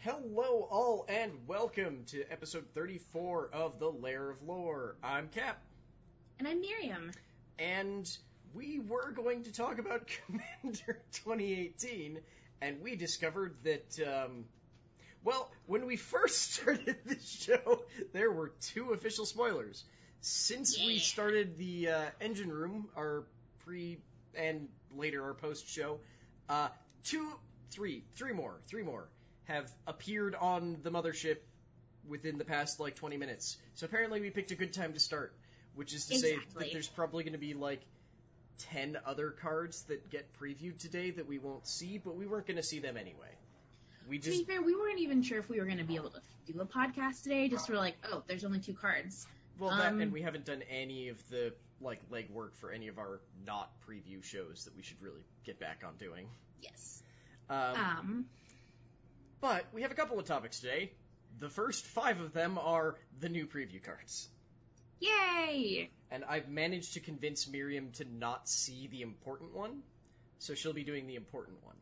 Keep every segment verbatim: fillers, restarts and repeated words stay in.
Hello all and welcome to episode thirty-four of The Lair of Lore. I'm Cap. And I'm Miriam. And we were going to talk about Commander twenty eighteen, and we discovered that, um, well, when we first started this show, there were two official spoilers. Since yeah. we started the uh, Engine Room, our pre- and later our post-show, uh, two, three, three more, three more have appeared on the mothership within the past, like, twenty minutes. So apparently we picked a good time to start, which is to exactly. say that there's probably going to be, like, ten other cards that get previewed today that we won't see, but we weren't going to see them anyway. We just... To be fair, we weren't even sure if we were going to be able to do a podcast today, just we're like, oh, there's only two cards. Well, that, um, and we haven't done any of the, like, legwork for any of our not preview shows that we should really get back on doing. Yes. Um... um But we have a couple of topics today. The first five of them are the new preview cards. Yay! And I've managed to convince Miriam to not see the important one, so she'll be doing the important one.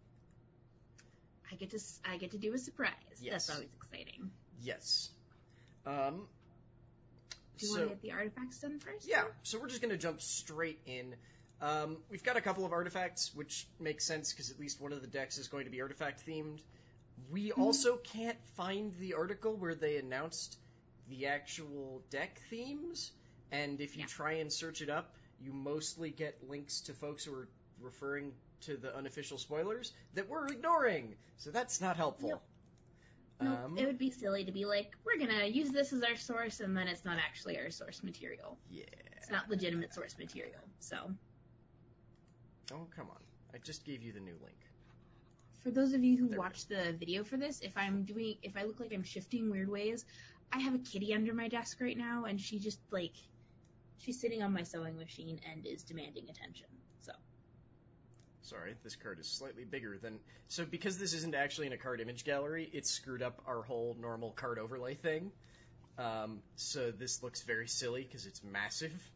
I get to I get to do a surprise. Yes. That's always exciting. Yes. Um, do you so, want to get the artifacts done first? Yeah, so we're just going to jump straight in. Um, we've got a couple of artifacts, which makes sense because at least one of the decks is going to be artifact-themed. We also can't find the article where they announced the actual deck themes, and if you yeah. try and search it up, you mostly get links to folks who are referring to the unofficial spoilers that we're ignoring, so that's not helpful. Nope. Nope. Um, it would be silly to be like, we're going to use this as our source, and then it's not actually our source material. Yeah. It's not legitimate source material, so... Oh, come on. I just gave you the new link. For those of you who there watch the video for this, if I'm doing, if I look like I'm shifting weird ways, I have a kitty under my desk right now, and she just, like, she's sitting on my sewing machine and is demanding attention, so. Sorry, this card is slightly bigger than... So because this isn't actually in a card image gallery, it's screwed up our whole normal card overlay thing. Um, so this looks very silly because it's massive.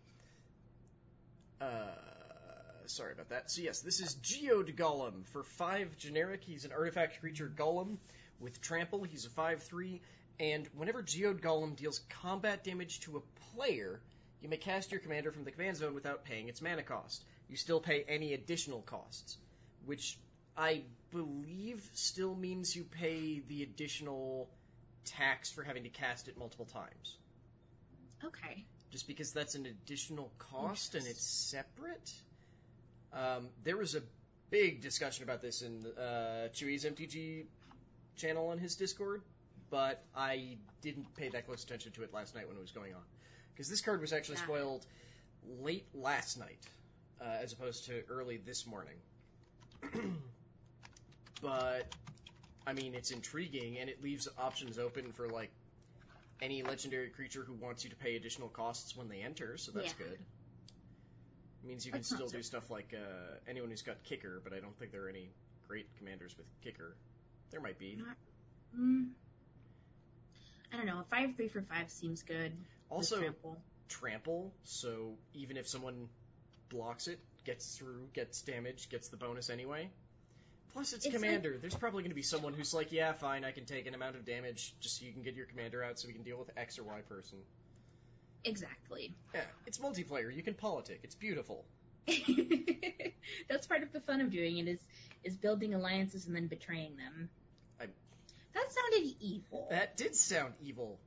Uh... Sorry about that. So yes, this is Geode Golem. For five generic, he's an artifact creature golem. With trample, he's a five three. And whenever Geode Golem deals combat damage to a player, you may cast your commander from the command zone without paying its mana cost. You still pay any additional costs, which I believe still means you pay the additional tax for having to cast it multiple times. Okay. Just because that's an additional cost and it's separate? Um, there was a big discussion about this in uh, Chewy's M T G channel on his Discord, but I didn't pay that close attention to it last night when it was going on. Because this card was actually spoiled late last night, uh, as opposed to early this morning. But, I mean, it's intriguing, and it leaves options open for, like, any legendary creature who wants you to pay additional costs when they enter, so that's yeah. good. It means you can That's still so do stuff like uh, anyone who's got Kicker, but I don't think there are any great commanders with Kicker. There might be. Not, mm, I don't know. A five three for five seems good. Also, trample. trample, so even if someone blocks it, gets through, gets damage, gets the bonus anyway. Plus, it's, it's commander. Like, there's probably going to be someone who's like, yeah, fine, I can take an amount of damage just so you can get your commander out so we can deal with X or Y person. Exactly. Yeah, it's multiplayer. You can politic. It's beautiful. That's part of the fun of doing it, is is building alliances and then betraying them. I... That sounded evil. That did sound evil.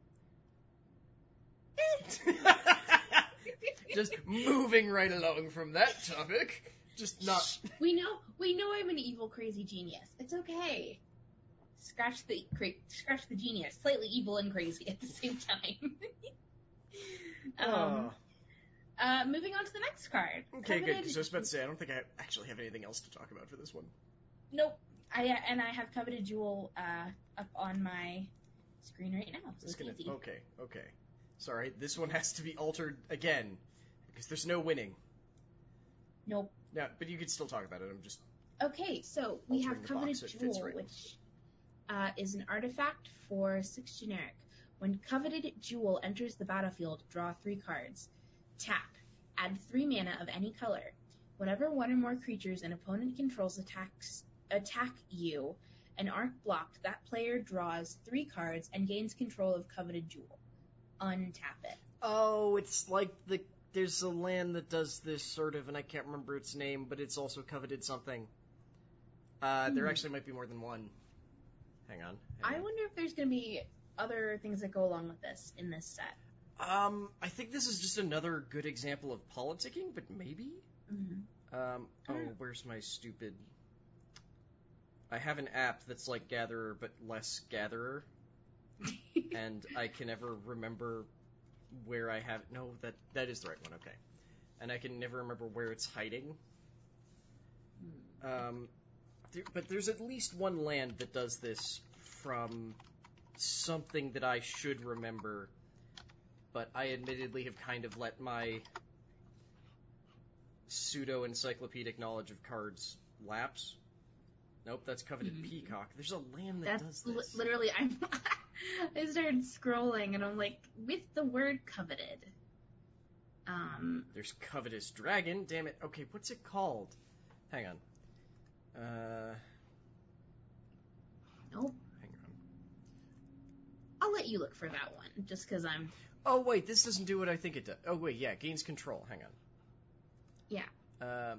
Just moving right along from that topic. Just not... We know, we know I'm an evil, crazy genius. It's okay. Scratch the, cra- scratch the genius. Slightly evil and crazy at the same time. um, oh. uh, moving on to the next card. Okay, Coveted... good, because I was about to say, I don't think I actually have anything else to talk about for this one. Nope. I uh, And I have Coveted Jewel uh, up on my screen right now, so it's gonna... easy. Okay, okay. Sorry, this one has to be altered again, because there's no winning. Nope. No, but you could still talk about it, I'm just... Okay, so we have Coveted box, Jewel, right. which uh, is an artifact for six generic. When Coveted Jewel enters the battlefield, draw three cards. Tap. Add three mana of any color. Whenever one or more creatures an opponent controls attacks attack you, An arc blocked, that player draws three cards and gains control of Coveted Jewel. Untap it. Oh, it's like the there's a land that does this sort of, and I can't remember its name, but it's also coveted something. Uh, Hmm. There actually might be more than one. Hang on. hang I on. wonder if there's going to be other things that go along with this in this set. Um, I think this is just another good example of politicking, but maybe? Mm-hmm. Um, oh, Alright. where's my stupid... I have an app that's like Gatherer, but less Gatherer, and I can never remember where I have... No, that that is the right one, okay. And I can never remember where it's hiding. Um, there, but there's at least one land that does this from something that I should remember, but I admittedly have kind of let my pseudo-encyclopedic knowledge of cards lapse. Nope, that's Coveted Mhm. Peacock. There's a land that That's does li- this. literally, I'm, I started scrolling and I'm like, with the word coveted. Um, There's Covetous Dragon. Damn it. Okay, what's it called? Hang on. Uh, nope. hang on. I'll let you look for that one, just because I'm, Oh, wait, this doesn't do what I think it does. Oh, wait, yeah, gains control. Hang on. yeah. Um,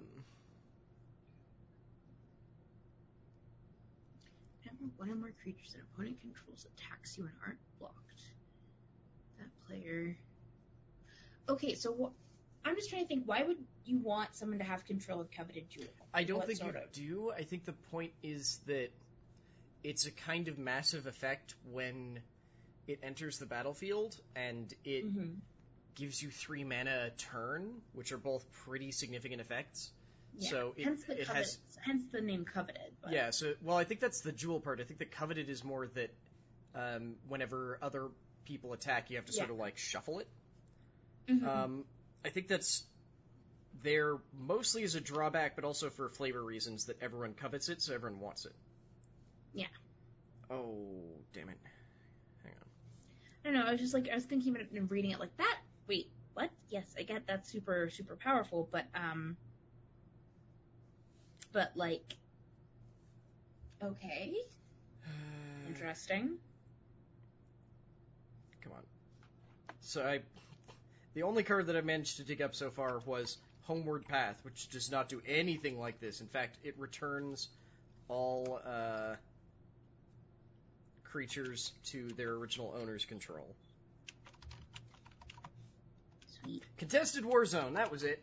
Whenever one or more creatures an opponent controls attacks you and aren't blocked, that player... Okay, so wh- I'm just trying to think, why would you want someone to have control of Coveted Jewel? I don't What think you sort of? do. I think the point is that it's a kind of massive effect when it enters the battlefield, and it Mm-hmm. gives you three mana a turn, which are both pretty significant effects. Yeah. So it, hence the it coveted, has... hence the name Coveted. But... Yeah, so, well, I think that's the jewel part. I think the coveted is more that um, whenever other people attack, you have to sort Yeah. of, like, shuffle it. Mhm. Um, I think that's there mostly as a drawback, but also for flavor reasons that everyone covets it, so everyone wants it. Yeah. Oh, damn it. Hang on. I don't know. I was just like, I was thinking about it and reading it like that. Wait, what? Yes, I get that's super, super powerful, but um, but like, okay, interesting. Come on. So I, the only card that I managed to dig up so far was Homeward Path, which does not do anything like this. In fact, it returns all uh, creatures to their original owner's control. Sweet. Contested Warzone, that was it.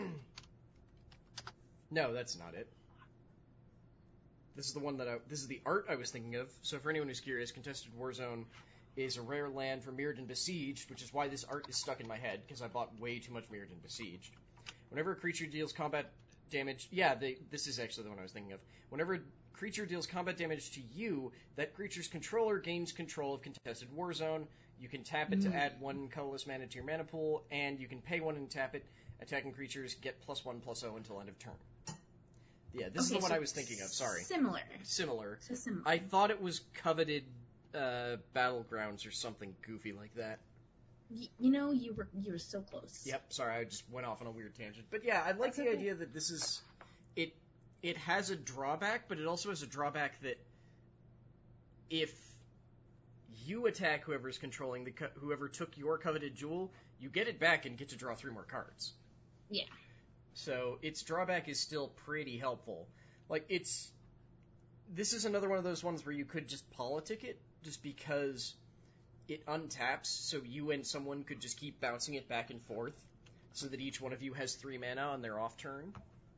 No, that's not it. This is the one that I, this is the art I was thinking of. So for anyone who's curious, Contested Warzone is a rare land for Mirrodin Besieged, which is why this art is stuck in my head, because I bought way too much Mirrodin Besieged. Whenever a creature deals combat damage... Yeah, they, this is actually the one I was thinking of. Whenever a creature deals combat damage to you, that creature's controller gains control of Contested Warzone. You can tap it Mm. to add one colorless mana to your mana pool, and you can pay one and tap it. Attacking creatures get plus one, plus oh until end of turn. Yeah, this is Okay, the one so I was thinking of, sorry. Similar. Similar. So similar. I thought it was Coveted uh, Battlegrounds or something goofy like that. Y- you know, you were you were so close. Yep, sorry, I just went off on a weird tangent. But yeah, I like That's the okay. idea that this is... It it has a drawback, but it also has a drawback that if you attack whoever's controlling the co- whoever took your coveted jewel, you get it back and get to draw three more cards. Yeah. So its drawback is still pretty helpful. Like, it's... This is another one of those ones where you could just politic it, just because it untaps, so you and someone could just keep bouncing it back and forth, so that each one of you has three mana on their off turn.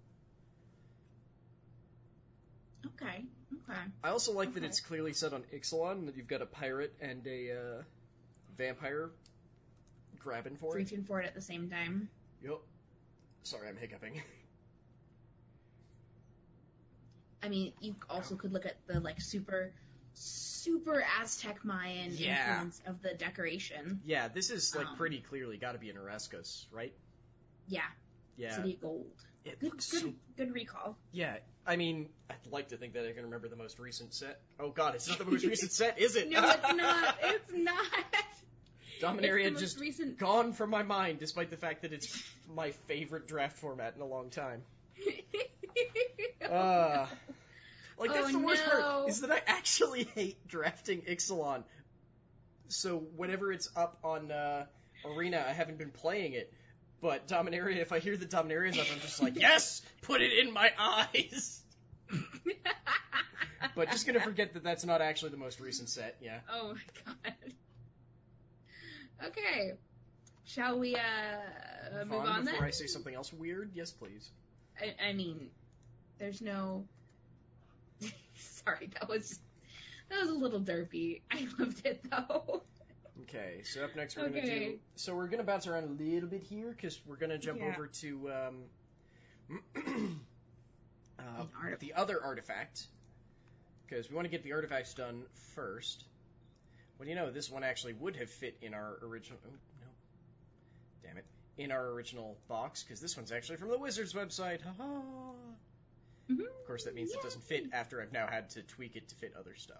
Okay. Okay. I also like that Okay. it's clearly set on Ixalan, that you've got a pirate and a uh, vampire grabbing for it. Reaching for it at the same time. Yup. Sorry, I'm hiccuping. I mean, you also could look at the like super, super Aztec Mayan Yeah. influence of the decoration. Yeah, this is, like, Um, pretty clearly gotta be an Oreskos, right? Yeah. Yeah. City of Gold. It Good, looks good, so... good recall. Yeah, I mean, I'd like to think that I can remember the most recent set. Oh god, it's not the most recent set, is it? No, it's not. It's not. Dominaria It's the most just recent. gone from my mind, despite the fact that it's my favorite draft format in a long time. Uh, Like, that's Oh, the worst no. part, is that I actually hate drafting Ixalan. So whenever it's up on uh, Arena, I haven't been playing it. But Dominaria, if I hear the Dominaria's up, I'm just like, yes! Put it in my eyes! But just gonna forget that that's not actually the most recent set, yeah. Oh my god. Okay. Shall we uh move Vaughn, on before then? I say something else weird, yes please. I, I mean, there's no. Sorry, that was that was a little derpy. I loved it though. Okay, so up next we're gonna Okay. do. So we're gonna bounce around a little bit here because we're gonna jump Yeah. over to um, uh, An artifact. the other artifact because we want to get the artifacts done first. Well, you know, this one actually would have fit in our original. Oh no, damn it! In our original box because this one's actually from the Wizards website. Ha ha. Mm-hmm. Of course, that means it doesn't fit after I've now had to tweak it to fit other stuff.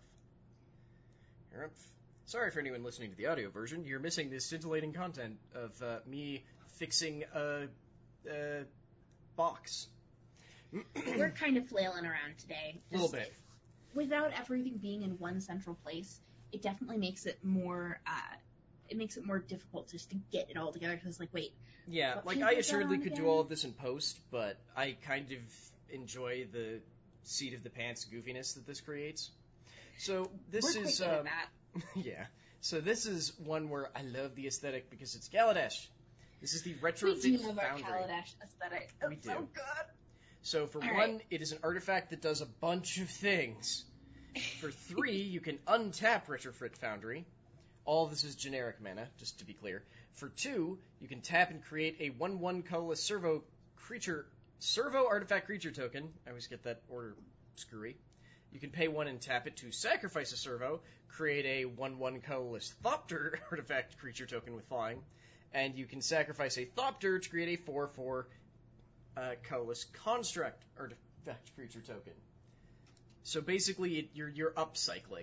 Yep. Sorry for anyone listening to the audio version. You're missing the scintillating content of uh, me fixing a, a box. We're kind of flailing around today. A little Just bit. Without everything being in one central place, it definitely makes it more. Uh, it makes it more difficult just to get it all together. Because it's like, wait, Yeah, What like page I is that assuredly on could do again? all of this in post, but I kind of enjoy the seat of the pants goofiness that this creates. So this we're quite is good at um, that. yeah. So this is one where I love the aesthetic because it's Kaladesh. This is the We retrofit do love our foundry. Kaladesh aesthetic. We It's so do. good. So for All one, right. it is an artifact that does a bunch of things. For three, you can untap Retrofit Foundry. All of this is generic mana, just to be clear. For two, you can tap and create a one one colorless servo creature, servo artifact creature token. I always get that order screwy. You can pay one and tap it to sacrifice a servo, create a one one colorless Thopter artifact creature token with flying, and you can sacrifice a Thopter to create a four four uh, colorless construct artifact creature token. So basically, it, you're you're upcycling.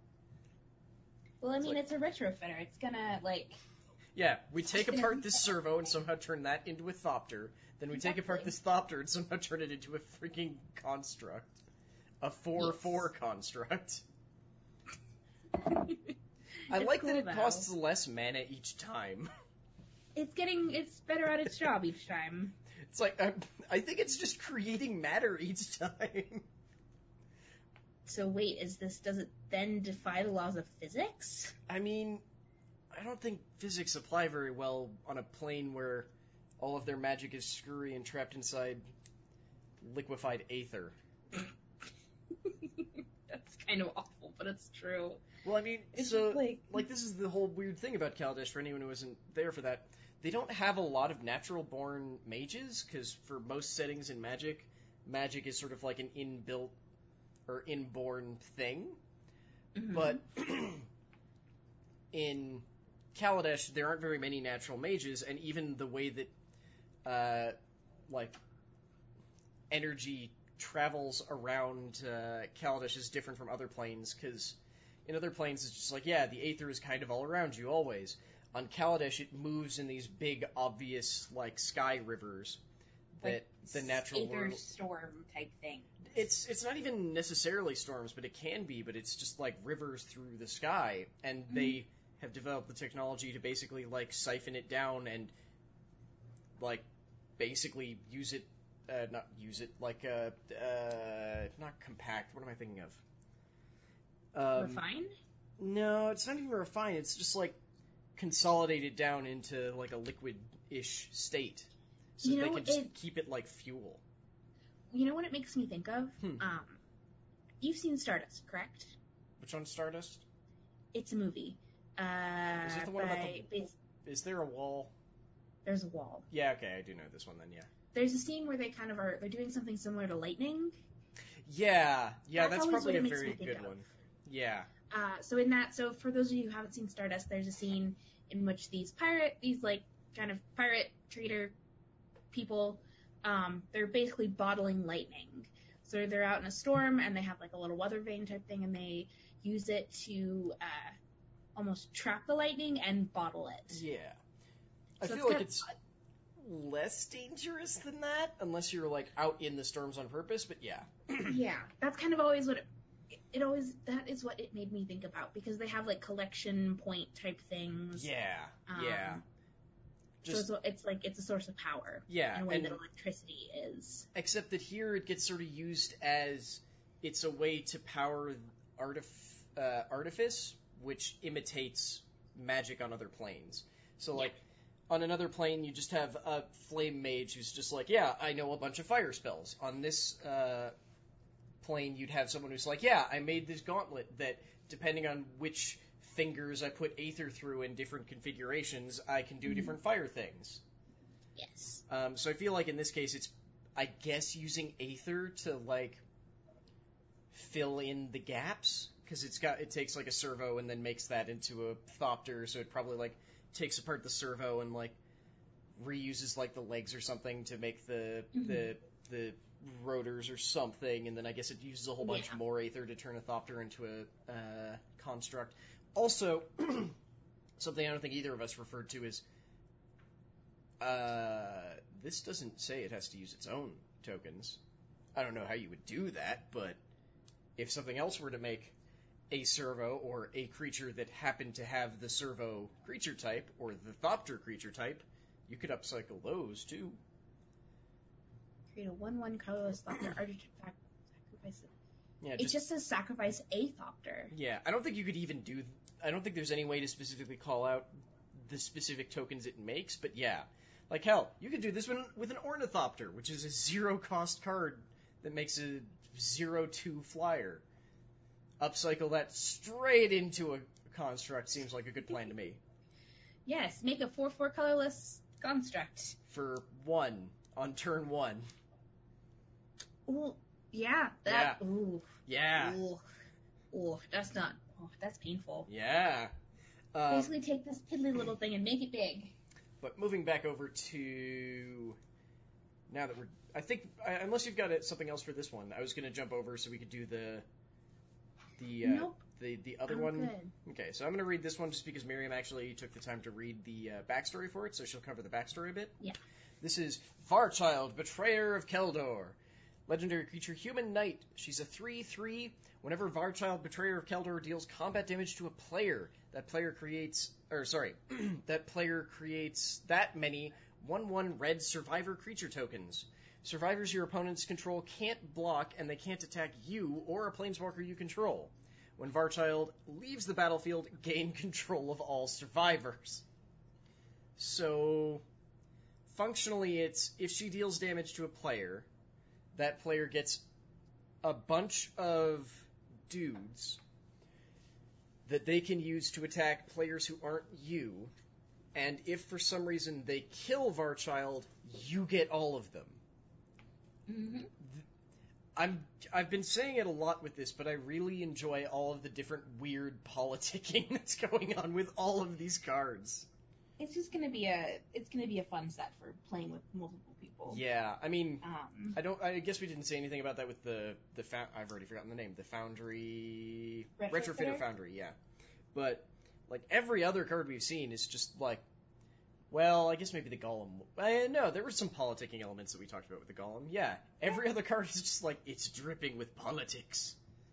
Well, I mean, like- it's a retrofitter. It's gonna like. Yeah, we take apart this servo and somehow turn that into a Thopter. Then we take apart Exactly. this Thopter and somehow turn it into a freaking construct. A four four construct. I It's like cool, that it though. costs less mana each time. It's getting. It's better at its job each time. It's like, I, I think it's just creating matter each time. So wait, is this? Does it then defy the laws of physics? I mean, I don't think physics apply very well on a plane where all of their magic is screwy and trapped inside liquefied aether. That's kind of awful, but it's true. Well, I mean, It's so, just like- like, this is the whole weird thing about Kaladesh for anyone who wasn't there for that. They don't have a lot of natural-born mages, because for most settings in Magic, magic is sort of like an inbuilt or inborn thing. Mhm. But in Kaladesh, there aren't very many natural mages, and even the way that, uh, like, energy travels around uh, Kaladesh is different from other planes, because in other planes it's just like, yeah, the aether is kind of all around you, always. On Kaladesh, it moves in these big, obvious, like, sky rivers that Like the natural Aether world... storm type thing. It's it's not even necessarily storms, but it can be, but it's just like rivers through the sky, and Mm-hmm. they have developed the technology to basically like siphon it down and like basically use it, uh, not use it, like uh, uh, not compact. What am I thinking of? Um, Refine? No, it's not even refine. It's just like consolidate it down into like a liquid-ish state, so You that they know, can just it- keep it like fuel. You know what it makes me think of? Hmm. Um, you've seen Stardust, correct? Which one's Stardust? It's a movie. Uh, Is it the one about by- the- bas- Is there a wall? There's a wall. Yeah, okay, I do know this one then, yeah. There's a scene where they kind of are. They're doing something similar to lightning. Yeah, yeah, That's that's always probably what a it makes very me think good of. one. Yeah. Uh, so in that, so for those of you who haven't seen Stardust, there's a scene in which these pirate, these like kind of pirate trader people, um, they're basically bottling lightning. So they're out in a storm and they have like a little weather vane type thing, and they use it to uh, almost trap the lightning and bottle it. Yeah. I So feel it's like got- it's less dangerous than that, unless you're, like, out in the storms on purpose, but yeah. yeah, that's kind of always what it, it always that is what it made me think about, because they have like collection point type things. Yeah, Um, yeah. Just, so it's, it's like it's a source of power. Yeah, in a way and- that electricity is. except that here it gets sort of used as it's a way to power artif- uh, artifice, which imitates magic on other planes. So, like, on another plane, you just have a flame mage who's just like, yeah, I know a bunch of fire spells. On this uh, plane, you'd have someone who's like, yeah, I made this gauntlet that, depending on which fingers I put Aether through in different configurations, I can do Mhm. different fire things. Yes. Um, so I feel like in this case, it's, I guess, using Aether to, like, fill in the gaps, because it's got it takes like a servo and then makes that into a thopter, so it probably like takes apart the servo and like reuses like the legs or something to make the Mhm. the the rotors or something, and then I guess it uses a whole bunch Yeah. more Aether to turn a thopter into a uh, construct. Also, something I don't think either of us referred to is uh, this doesn't say it has to use its own tokens. I don't know how you would do that, but if something else were to make a servo or a creature that happened to have the servo creature type or the thopter creature type, you could upcycle those too. Create a one one colorless thopter artifact. Sacrifice it. Yeah, It just, just says sacrifice a thopter. yeah. I don't think you could even do. I don't think there's any way to specifically call out the specific tokens it makes, but yeah, like hell, you could do this one with an ornithopter, which is a zero cost card that makes a zero two flyer. Upcycle that straight into a construct seems like a good plan to me. Yes, make a four four colorless construct. For one on turn one. Ooh, yeah, that. Ooh, Yeah, ooh, ooh, that's not. Oh, that's painful. yeah. Um, Basically, take this piddly little thing and make it big. but moving back over to now that we're, I think uh, unless you've got it, something else for this one, I was going to jump over so we could do the the uh, Nope. the the other I'm one. good. Okay, so I'm going to read this one just because Miriam actually took the time to read the uh, backstory for it, so she'll cover the backstory a bit. Yeah. This is Varchild, Betrayer of Keldor. Legendary creature, Human Knight. She's a three three. Whenever Varchild, Betrayer of Keldor deals combat damage to a player, that player creates, or sorry, that player creates that many one one red survivor creature tokens. Survivors your opponents control can't block, and they can't attack you or a planeswalker you control. When Varchild leaves the battlefield, gain control of all survivors. So, functionally, it's if she deals damage to a player, that player gets a bunch of dudes that they can use to attack players who aren't you, and if for some reason they kill Varchild, you get all of them. Mm-hmm. I'm I've been saying it a lot with this, but I really enjoy all of the different weird politicking that's going on with all of these cards. It's just gonna be a. It's gonna be a fun set for playing with multiple people. Yeah, I mean, Um. I don't. I guess we didn't say anything about that with the the. Fa- I've already forgotten the name. The Foundry Retrofitter? Retrofitter Foundry. Yeah, but like every other card we've seen is just like, well, I guess maybe the Golem. Uh, no, there were some politicking elements that we talked about with the Golem. Yeah, every other card is just like it's dripping with politics.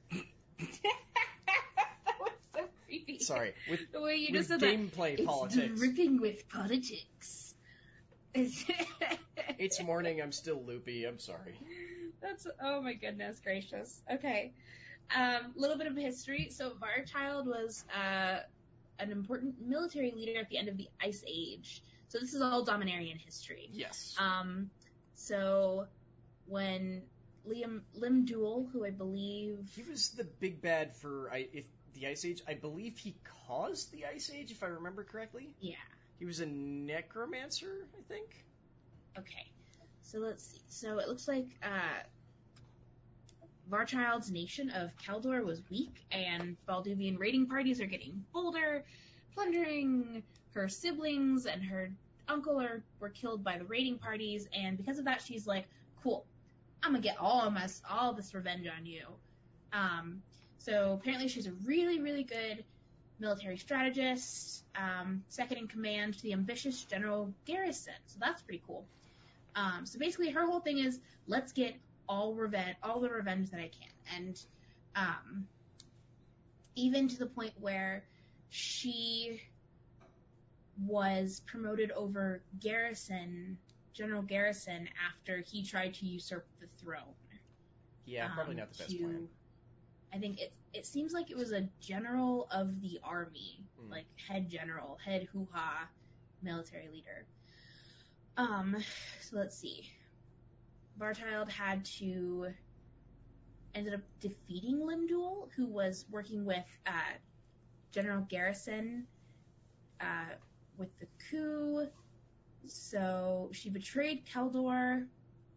That was so creepy. Sorry, with The way you with just said gameplay that. politics. It's dripping with politics. It's, It's morning. I'm still loopy. I'm sorry. That's oh my goodness gracious. Okay, a um, little bit of history. So Varchild was uh, an important military leader at the end of the Ice Age. So this is all Dominarian history. Yes. Um, so when Liam Limdul, who I believe He was the big bad for I, if the Ice Age. I believe he caused the Ice Age, if I remember correctly. yeah. He was a necromancer, I think. Okay, so let's see. So it looks like uh, Varchild's nation of Keldor was weak, and Balduvian raiding parties are getting bolder, plundering her siblings, and her uncle are were killed by the raiding parties. And because of that, she's like, "Cool, I'm gonna get all of my all this revenge on you." Um, so apparently, she's a really, really good military strategist, um, second in command to the ambitious General Garrison. So that's pretty cool. Um, so basically, her whole thing is, let's get all revenge, all the revenge that I can, and um, even to the point where she was promoted over Garrison, General Garrison, after he tried to usurp the throne. Yeah, probably um, not the best to, plan. I think it it seems like it was a general of the army, Mm. like head general, head hoo-ha, military leader. Um, so let's see. Varchild had to ended up defeating Limdul, who was working with uh, General Garrison uh, with the coup. So she betrayed Keldor.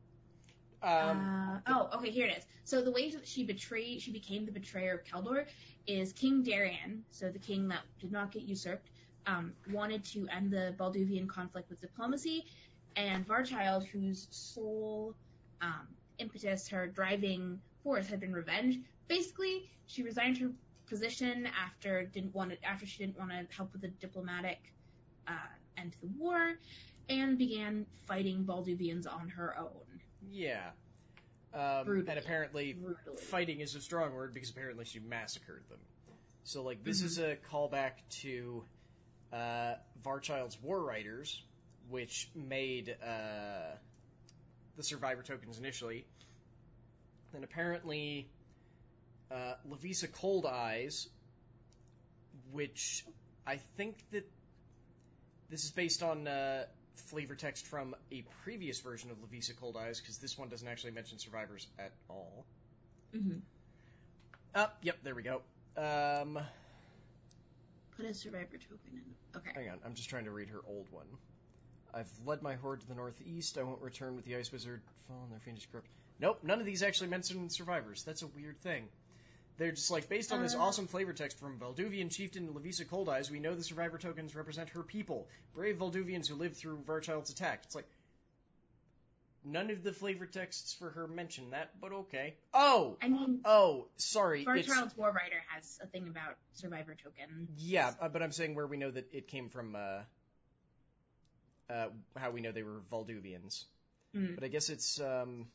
Um, uh, oh, okay, here it is. So the way that she betrayed, she became the betrayer of Keldor is King Darian, so the king that did not get usurped, um, wanted to end the Balduvian conflict with diplomacy, and Varchild, whose sole um, impetus, her driving force, had been revenge. Basically, she resigned her position after didn't want it, after she didn't want to help with the diplomatic uh, end to the war, and began fighting Balduvians on her own. Yeah. Um, Brutally. and apparently, Brutally. fighting is a strong word because apparently she massacred them. So, like, this Mhm. is a callback to uh, Varchild's War Riders, which made uh, the Survivor tokens initially. Then apparently, uh, Levisa Cold Eyes, which I think that this is based on uh, flavor text from a previous version of Levisa Cold Eyes, because this one doesn't actually mention survivors at all. Mm-hmm. Oh, yep, there we go. Um, Put a survivor token in. Okay. hang on, I'm just trying to read her old one. I've led my horde to the northeast. I won't return with the Ice Wizard. Fall on their fiendish corrupt. Nope, none of these actually mention survivors. That's a weird thing. They're just like, based on this Uh. awesome flavor text from Valduvian chieftain Levisa Cold Eyes, we know the survivor tokens represent her people, brave Valduvians who lived through Varchild's attack. It's like, none of the flavor texts for her mention that, but okay. Oh! I mean, Oh, sorry. it's Varchild's War Rider has a thing about survivor token. Yeah, uh, but I'm saying where we know that it came from, uh, uh, how we know they were Valduvians. Mm. But I guess it's, um,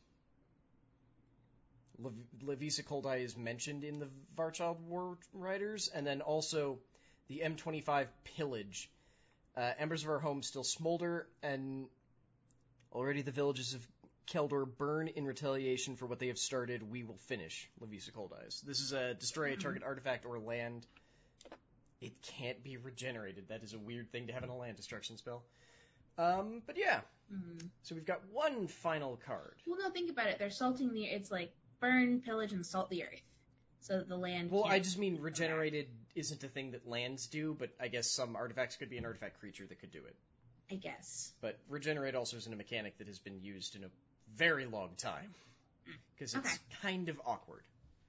Le- Levisa Cold Eye is mentioned in the Varchild War Riders, and then also the M twenty-five Pillage. Uh, embers of our home still smolder, and already the villages of Keldor burn in retaliation for what they have started. We will finish, Levisa Cold Eyes. This is a destroy a target artifact or land. It can't be regenerated. That is a weird thing to have in a land destruction spell. Um, but yeah. Mm. So we've got one final card. Well, no, think about it. They're salting the. It's like burn, pillage, and salt the earth, so that the land. Well, can't I just mean come regenerated isn't a thing that lands do, but I guess some artifacts could be an artifact creature that could do it. back, I guess. But regenerate also isn't a mechanic that has been used in a very long time. Because it's Okay. kind of awkward.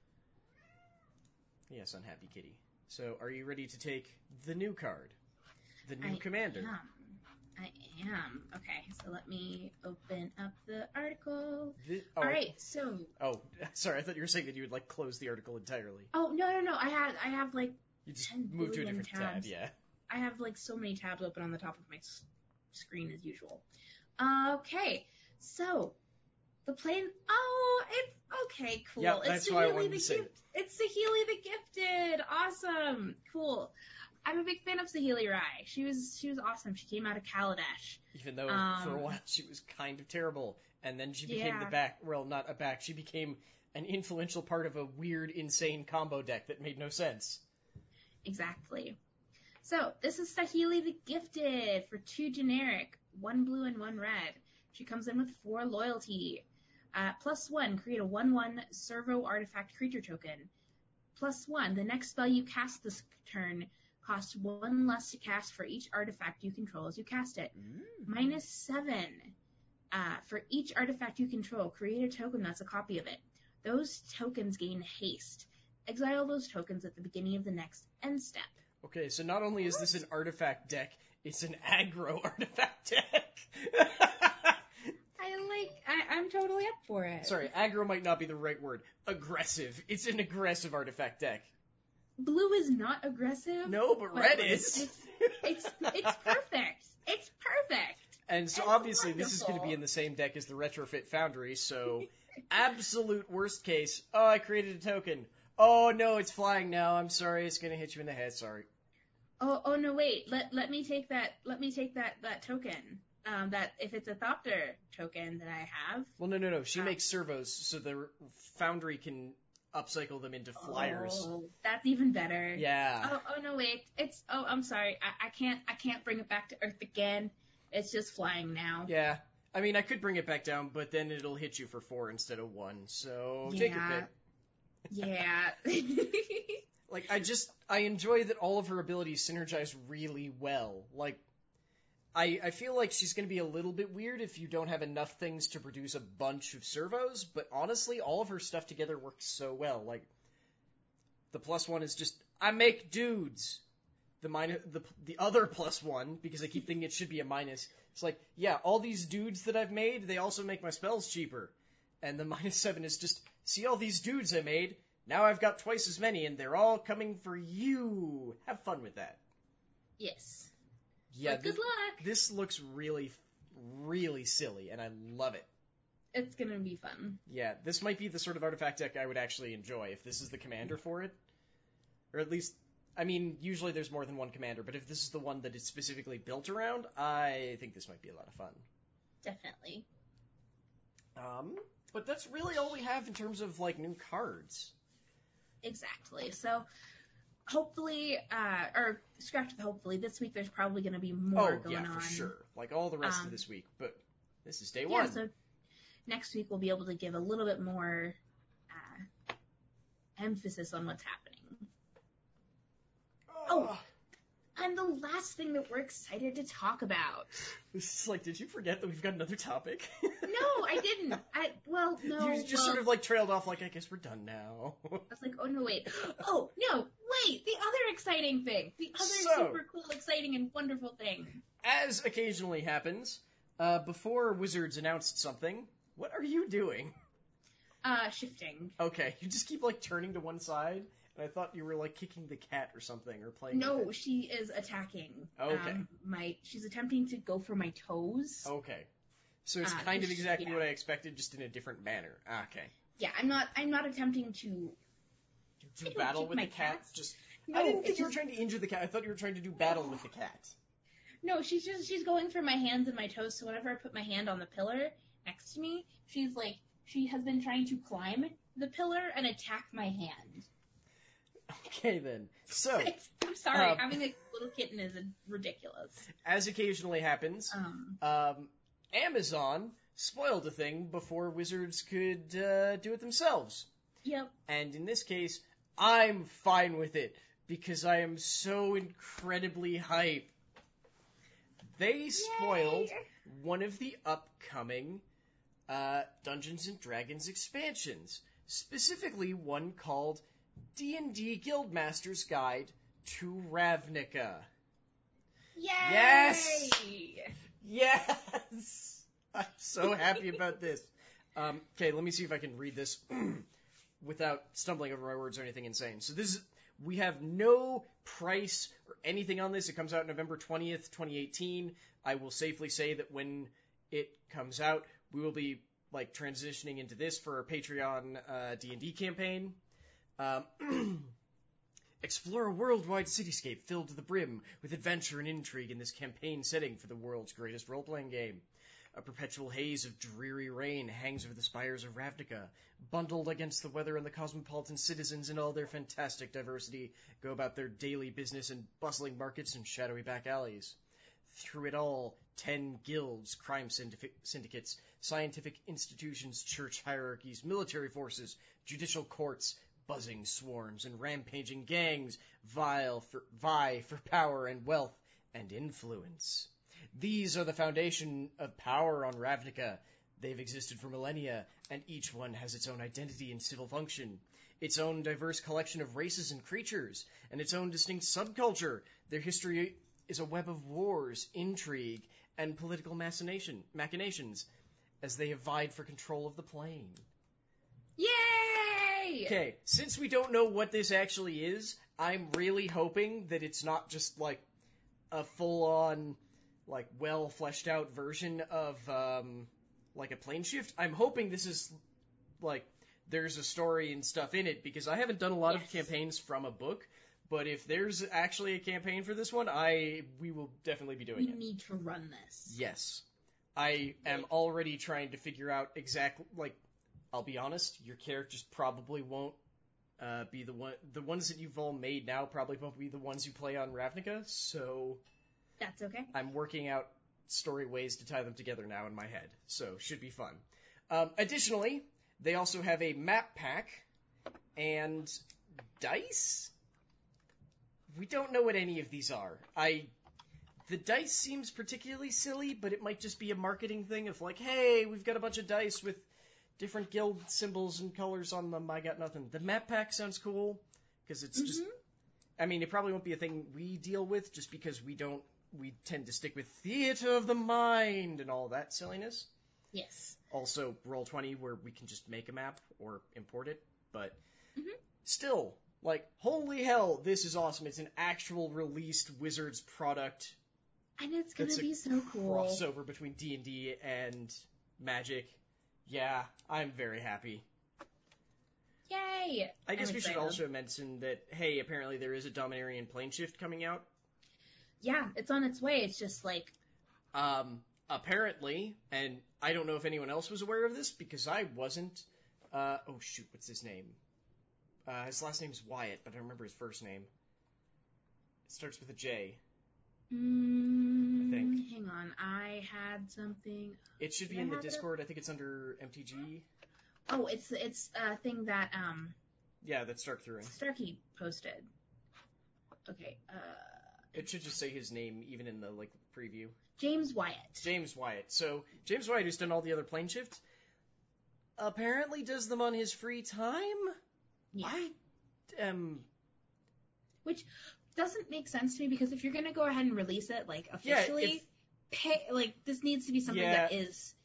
Yes, unhappy kitty. So, are you ready to take the new card? The new I commander. am. I am. Okay, so let me open up the article. The- oh, All right, so. Oh, sorry, I thought you were saying that you would, like, close the article entirely. Oh no no no! I had I have like You just ten move to a billion different tab, tabs. yeah. I have like so many tabs open on the top of my s- screen as usual. Uh, okay, so the plane. Oh, it's okay, cool. Yeah, it's that's the why I Healy wanted the to say Gift- It's the Healy the Gifted. Awesome, cool. I'm a big fan of Saheeli Rai. She was she was awesome. She came out of Kaladesh. Even though Um, for a while she was kind of terrible, and then she became the Yeah. back. Well, not a back. She became an influential part of a weird, insane combo deck that made no sense. Exactly. So this is Saheeli the Gifted for two generic, one blue and one red. She comes in with four loyalty. Uh, plus one, create a one one servo artifact creature token. Plus one, the next spell you cast this turn costs one less to cast for each artifact you control as you cast it. Minus seven. Uh, for each artifact you control, create a token that's a copy of it. Those tokens gain haste. Exile those tokens at the beginning of the next end step. Okay, so not only is this an artifact deck, it's an aggro artifact deck. I like, I, I'm totally up for it. Sorry, aggro might not be the right word. Aggressive. It's an aggressive artifact deck. Blue is not aggressive. No, but but red like, is. It's, it's, it's perfect. It's perfect. And so It's obviously this is going to be wonderful. in the same deck as the Retrofit Foundry, so Absolute worst case. Oh, I created a token. Oh, no, it's flying now. I'm sorry. It's going to hit you in the head. Sorry. Oh, oh no, wait. Let let me take that. Let me take that that token. Um, that if it's a Thopter token that I have. Well, no, no, no. She um, makes servos, so the Foundry can upcycle them into flyers. Oh, that's even better. Yeah. Oh, oh no, wait. It's. Oh, I'm sorry. I, I can't. I can't bring it back to Earth again. It's just flying now. Yeah. I mean, I could bring it back down, but then it'll hit you for four instead of one. So take your Yeah. pick. Yeah. Like, I just, I enjoy that all of her abilities synergize really well. Like, I, I feel like she's going to be a little bit weird if you don't have enough things to produce a bunch of servos, but honestly, all of her stuff together works so well. Like, the plus one is just, I make dudes. The minus, the, the other plus one, because I keep thinking it should be a minus, it's like, yeah, all these dudes that I've made, they also make my spells cheaper. And the minus seven is just, see all these dudes I made? Now I've got twice as many, and they're all coming for you. Have fun with that. Yes. Yeah, But good thi- luck. This looks really, really silly, and I love it. It's gonna be fun. Yeah, this might be the sort of artifact deck I would actually enjoy if this is the commander for it. Or at least, I mean, usually there's more than one commander, but if this is the one that it's specifically built around, I think this might be a lot of fun. Definitely. Um, but that's really all we have in terms of, like, new cards. Exactly. So, hopefully, uh, or scratch the hopefully, this week there's probably going to be more Oh, going yeah, on. for sure. Like all the rest Um, of this week, but this is day Yeah, one. so next week we'll be able to give a little bit more uh, emphasis on what's happening. Oh, and the last thing that we're excited to talk about. This is like, did you forget that we've got another topic? No, I didn't. I well, no. You just well, sort of like trailed off like, I guess we're done now. I was like, oh no, wait. Oh no, wait. The other exciting thing. The other So- super cool, exciting, and wonderful thing. As occasionally happens, uh, before Wizards announced something, what are you doing? Uh, shifting. Okay, you just keep like turning to one side, and I thought you were like kicking the cat or something, or playing with No, it. she is attacking. Okay. Um, my she's attempting to go for my toes. Okay. So it's Uh, kind of sh- exactly yeah. what I expected, just in a different manner. Okay. Yeah, I'm not. I'm not attempting to. Do I don't battle kick with my the cat? cats. Just No, I didn't it's think you were just- trying to injure the cat. I thought you were trying to do battle with the cat. No, she's just she's going for my hands and my toes. So whenever I put my hand on the pillar next to me, she's like she has been trying to climb the pillar and attack my hand. Okay then. So, It's, I'm sorry, Um, having a little kitten is ridiculous. as occasionally happens, Um, um, Amazon spoiled a thing before Wizards could uh, do it themselves. yep. And in this case, I'm fine with it, because I am so incredibly hype. They spoiled Yay! one of the upcoming uh, Dungeons and Dragons expansions, specifically one called D and D Guildmaster's Guide to Ravnica. Yay! Yes! Yes! I'm so happy about this. Um, okay, let me see if I can read this without stumbling over my words or anything insane. So this is, we have no price or anything on this. It comes out November twentieth, twenty eighteen. I will safely say that when it comes out, we will be like transitioning into this for our Patreon uh, D and D campaign. Um, explore a worldwide cityscape filled to the brim with adventure and intrigue in this campaign setting for the world's greatest role-playing game. A perpetual haze of dreary rain hangs over the spires of Ravnica. Bundled against the weather, and the cosmopolitan citizens in all their fantastic diversity go about their daily business in bustling markets and shadowy back alleys. Through it all, ten guilds, crime syndic- syndicates, scientific institutions, church hierarchies, military forces, judicial courts, buzzing swarms, and rampaging gangs vie for, vie for power and wealth and influence. These are the foundation of power on Ravnica. They've existed for millennia, and each one has its own identity and civil function, its own diverse collection of races and creatures, and its own distinct subculture. Their history is a web of wars, intrigue, and political machination, machinations, as they have vied for control of the plane. Yay! Okay, since we don't know what this actually is, I'm really hoping that it's not just, like, a full-on, like, well-fleshed-out version of, um, like, a plane shift. I'm hoping this is like there's a story and stuff in it, because I haven't done a lot Yes. of campaigns from a book. But if there's actually a campaign for this one, I we will definitely be doing We it. need to run this. Yes. I am already trying to figure out exactly, like, I'll be honest, your characters probably won't uh, be the one, the ones that you've all made now probably won't be the ones you play on Ravnica, so That's okay. I'm working out story ways to tie them together now in my head, so should be fun. Um, additionally, they also have a map pack and dice? We don't know what any of these are. I... The dice seems particularly silly, but it might just be a marketing thing of like, hey, we've got a bunch of dice with different guild symbols and colors on them. I got nothing. The map pack sounds cool, because it's Mm-hmm. just... I mean, it probably won't be a thing we deal with, just because we don't... We tend to stick with theater of the mind and all that silliness. Yes. Also, Roll twenty, where we can just make a map or import it, but Mhm. still, like, holy hell, this is awesome. It's an actual released Wizards product. And it's gonna That's a be so cool. Crossover between D and D and Magic. Yeah, I'm very happy. Yay! I guess I'm we should excited. also mention that, hey, apparently there is a Dominarian Planeshift coming out. Yeah, it's on its way. It's just like, Um, apparently, and I don't know if anyone else was aware of this, because I wasn't. Uh, oh shoot, what's his name? Uh, his last name's Wyatt, but I don't remember his first name. It starts with a J. mm, I think. hang on, I had something. It should be Did I in the have it? Discord. I think it's under M T G. Oh, it's it's a thing that um Yeah, that's Dark Thruin. Starkey posted. Okay, uh, It should just say his name, even in the like preview. James Wyatt. James Wyatt. So, James Wyatt, who's done all the other plane shifts, apparently does them on his free time? Yeah. I am... Which doesn't make sense to me, because if you're gonna go ahead and release it like Yeah, officially, if- pay like this needs to be something Yeah. that is.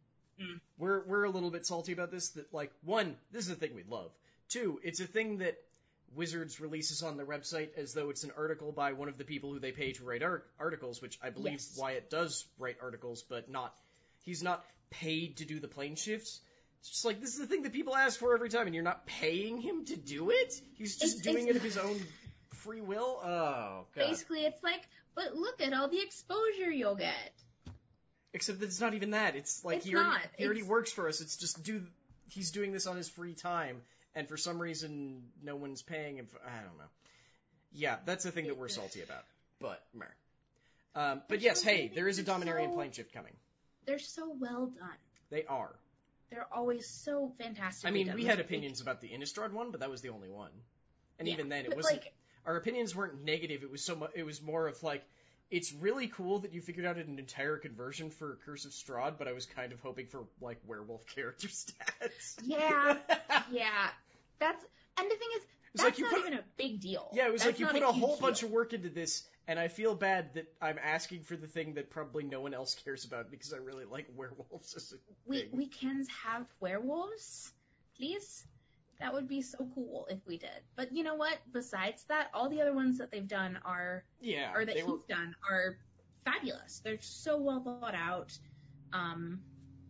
We're, we're a little bit salty about this, that, like, one, this is a thing we love. Two, it's a thing that Wizards releases on their website as though it's an article by one of the people who they pay to write ar- articles, which I believe Yes. Wyatt does write articles, but not... He's not paid to do the plane shifts. It's just like, this is the thing that people ask for every time, and you're not paying him to do it? He's just It's- doing it's- it of his own free will? Oh, God. Basically, it's like, but look at all the exposure you'll get. Except that it's not even that. It's like It's he, already, not. he already It's- works for us. It's just do. He's doing this on his free time, and for some reason, no one's paying him. For, I don't know. Yeah, that's the thing that we're salty about. But, meh. Um, but yes, hey, there is a They're Dominarian so- plane shift coming. They're so well done. They are. They're always so fantastic. I mean, done. we had Like, opinions about the Innistrad one, but that was the only one. And yeah, even then, it but, wasn't. like, Our opinions weren't negative. It was so much. It was more of like, it's really cool that you figured out an entire conversion for Curse of Strahd, but I was kind of hoping for like werewolf character stats. Yeah, yeah. That's and the thing is, was that's like you not put- even a big deal. Yeah, it was That's like you not put a huge whole deal. bunch of work into this, and I feel bad that I'm asking for the thing that probably no one else cares about because I really like werewolves as a We thing. we can have werewolves, please. That would be so cool if we did. But you know what? Besides that, all the other ones that they've done are, yeah, or that they he's were, done, are fabulous. They're so well thought out. Um,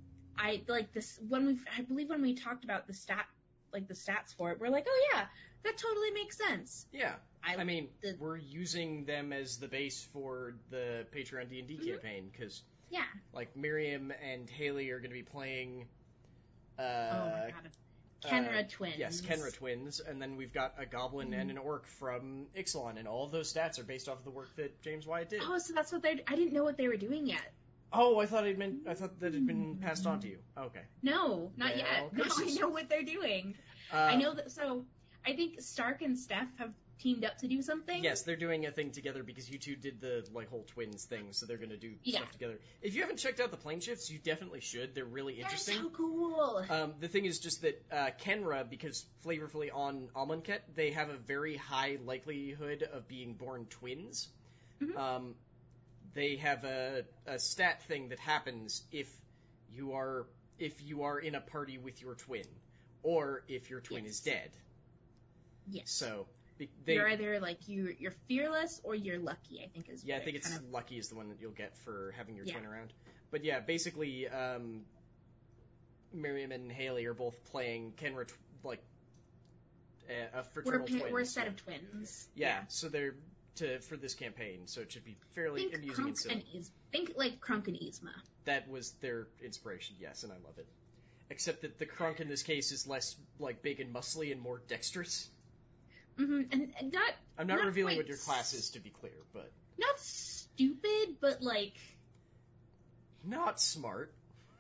I like this when we, I believe when we talked about the stat, like the stats for it, we're like, oh yeah, that totally makes sense. yeah. I, I mean, the- we're using them as the base for the Patreon D and D Mhm. campaign because, yeah. like, Miriam and Haley are going to be playing. Uh, Oh my god. Kenra uh, twins. Yes, Kenra twins, and then we've got a goblin and an orc from Ixalan, and all of those stats are based off of the work that James Wyatt did. Oh, so that's what they're. I didn't know what they were doing yet. Oh, I thought it meant I thought that had been passed on to you. Okay. No, not Well, yet. Now I curses. know what they're doing. Uh, I know that. So I think Stark and Steph have teamed up to do something. Yes, they're doing a thing together because you two did the like whole twins thing, so they're going to do Yeah. stuff together. If you haven't checked out the plane shifts, you definitely should. They're really They're interesting. so cool. Um, the thing is just that uh, Kenra, because flavorfully on Amonkhet, they have a very high likelihood of being born twins. Mhm. Um, they have a, a stat thing that happens if you are if you are in a party with your twin, or if your twin Yes. is dead. Yes. So be- they, you're either like you you're fearless or you're lucky. I think is yeah, I what think it it's kind of- lucky is the one that you'll get for having your Yeah. twin around. But yeah, basically, um, Miriam and Haley are both playing Kenra, tw- like, a, a We're, fraternal pa- twins. we're a set of twins. Yeah, so they're to for this campaign, so it should be fairly Think amusing and Krunk silly. and Is- think like Krunk and Yzma. That was their inspiration, yes, and I love it. Except that the Krunk in this case is less, like, big and muscly and more dexterous. Mm-hmm. And, and not. I'm not, not revealing quite what your class is, to be clear, but... Not stupid, but like. Not smart.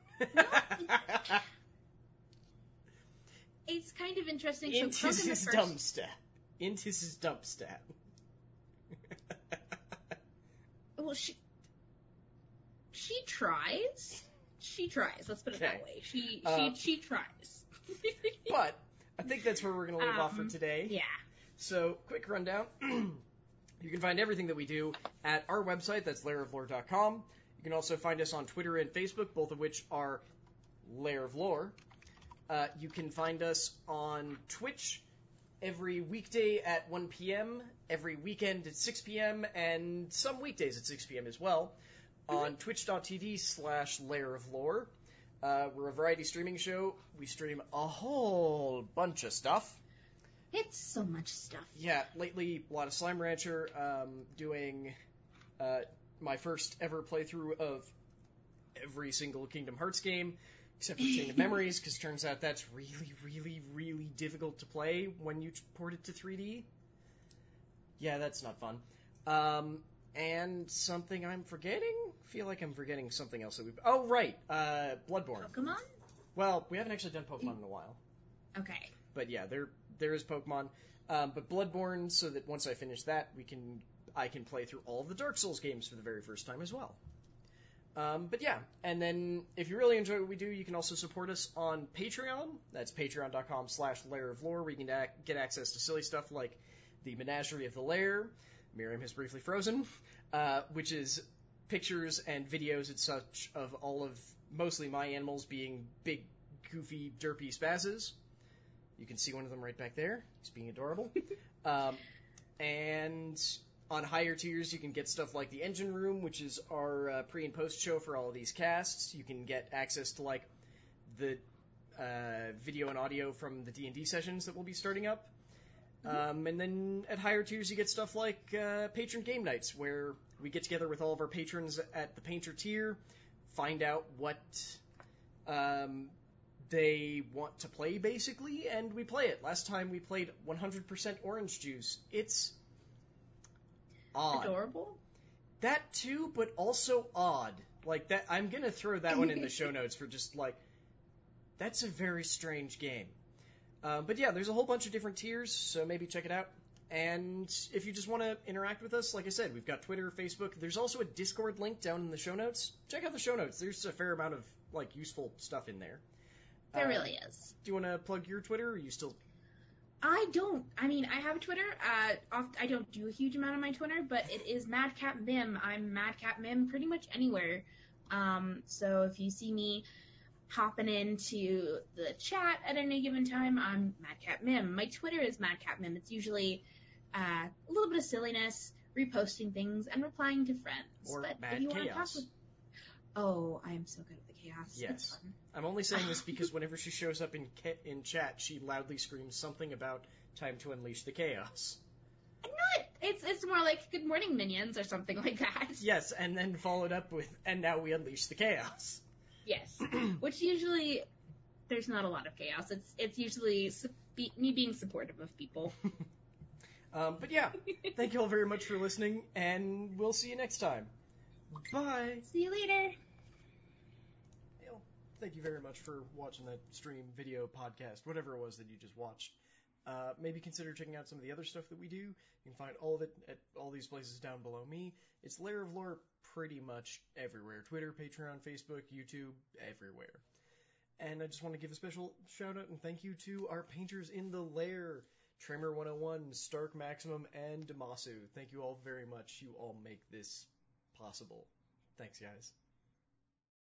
It's kind of interesting. Int so Krunk is in the his first... dumb stat. Int is his dump stat. Well, she. She tries. She tries. Let's put it Okay. that way. She Uh, she she tries. But I think that's where we're going to leave off for Um, today. Yeah. So, quick rundown. You can find everything that we do at our website, that's lair of lore dot com. You can also find us on Twitter and Facebook, both of which are Lair of Lore. Uh, you can find us on Twitch every weekday at one p.m., every weekend at six p.m., and some weekdays at six p.m. as well, on twitch.tv slash Lair of Lore. Uh, we're a variety streaming show. We stream a whole bunch of stuff. It's so much stuff. Yeah, lately, a lot of Slime Rancher, um, doing uh, my first ever playthrough of every single Kingdom Hearts game, except for Chain of Memories, because turns out that's really, really, really difficult to play when you port it to three D. Yeah, that's not fun. Um, and something I'm forgetting? feel like I'm forgetting something else that we... Oh, right, uh, Bloodborne. Pokemon? Well, we haven't actually done Pokemon in a while. Okay. But yeah, there there is Pokemon. Um, but Bloodborne, so that once I finish that, we can I can play through all of the Dark Souls games for the very first time as well. Um, but yeah, and then if you really enjoy what we do, you can also support us on Patreon. That's patreon.com slash Lair of Lore, where you can ac- get access to silly stuff like the Menagerie of the Lair, Miriam has briefly frozen, uh, which is pictures and videos and such of all of mostly my animals being big, goofy, derpy spazzes. You can see one of them right back there. He's being adorable. um, and on higher tiers, you can get stuff like the Engine Room, which is our uh, pre- and post-show for all of these casts. You can get access to, like, the uh, video and audio from the D and D sessions that we'll be starting up. Um, and then at higher tiers, you get stuff like uh, patron game nights, where we get together with all of our patrons at the painter tier, find out what um, they want to play, basically, and we play it. Last time we played one hundred percent Orange Juice. It's odd. Adorable? That too, but also odd. Like, that. I'm going to throw that one in the show notes for just, like, that's a very strange game. Uh, but yeah, there's a whole bunch of different tiers, so maybe check it out. And if you just want to interact with us, like I said, we've got Twitter, Facebook. There's also a Discord link down in the show notes. Check out the show notes. There's a fair amount of, like, useful stuff in there. There Uh, really is. Do you want to plug your Twitter, or are you still... I don't. I mean, I have a Twitter. Uh, oft, I don't do a huge amount on my Twitter, but it is Madcap Mim. I'm Madcap Mim pretty much anywhere. Um, so if you see me hopping into the chat at any given time, I'm Madcap Mim. My Twitter is Madcap Mim. It's usually uh, a little bit of silliness, reposting things, and replying to friends. Or but mad if you want to chaos. talk with... Oh, I am so good at the chaos. Yes. It's fun. I'm only saying this because whenever she shows up in ca- in chat, she loudly screams something about time to unleash the chaos. Not. It's it's more like good morning minions or something like that. Yes, and then followed up with, and now we unleash the chaos. Yes, which usually there's not a lot of chaos. It's it's usually su- be, me being supportive of people. Um, but yeah, thank you all very much for listening, and we'll see you next time. Bye! See you later. Well, thank you very much for watching that stream, video, podcast, whatever it was that you just watched. Uh, maybe consider checking out some of the other stuff that we do. You can find all of it at all these places down below me. It's Lair of Lore pretty much everywhere. Twitter, Patreon, Facebook, YouTube, everywhere. And I just want to give a special shout out and thank you to our painters in the lair, Tremor one oh one, Stark Maximum, and Damasu. Thank you all very much. You all make this possible. Thanks, guys.